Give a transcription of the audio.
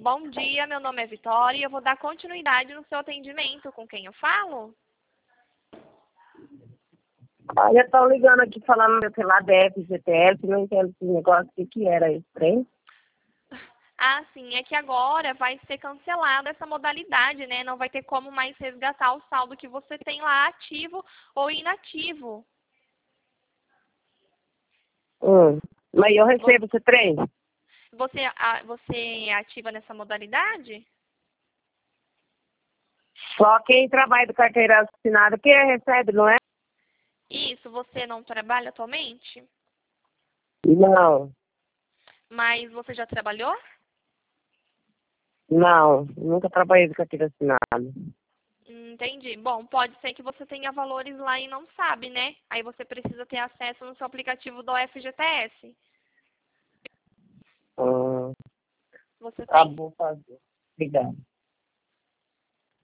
Bom dia, meu nome é Vitória e eu vou dar continuidade no seu atendimento. Com quem eu falo? Olha, estão ligando aqui falando pela DF, GTS, não entendo esse negócio, o que era esse trem? Ah, sim, é que agora vai ser cancelada essa modalidade, né? Não vai ter como mais resgatar o saldo que você tem lá ativo ou inativo. Mas eu recebo esse trem? Você é ativa nessa modalidade? Só quem trabalha do carteira assinada que recebe, não é? Isso, você não trabalha atualmente? Não, Mas você já trabalhou? não, nunca trabalhei do carteira assinada. Entendi. Bom, pode ser que você tenha valores lá e não sabe, né? Aí você precisa ter acesso no seu aplicativo do FGTS. Ah, Você tá tem? bom, fazer. Obrigada.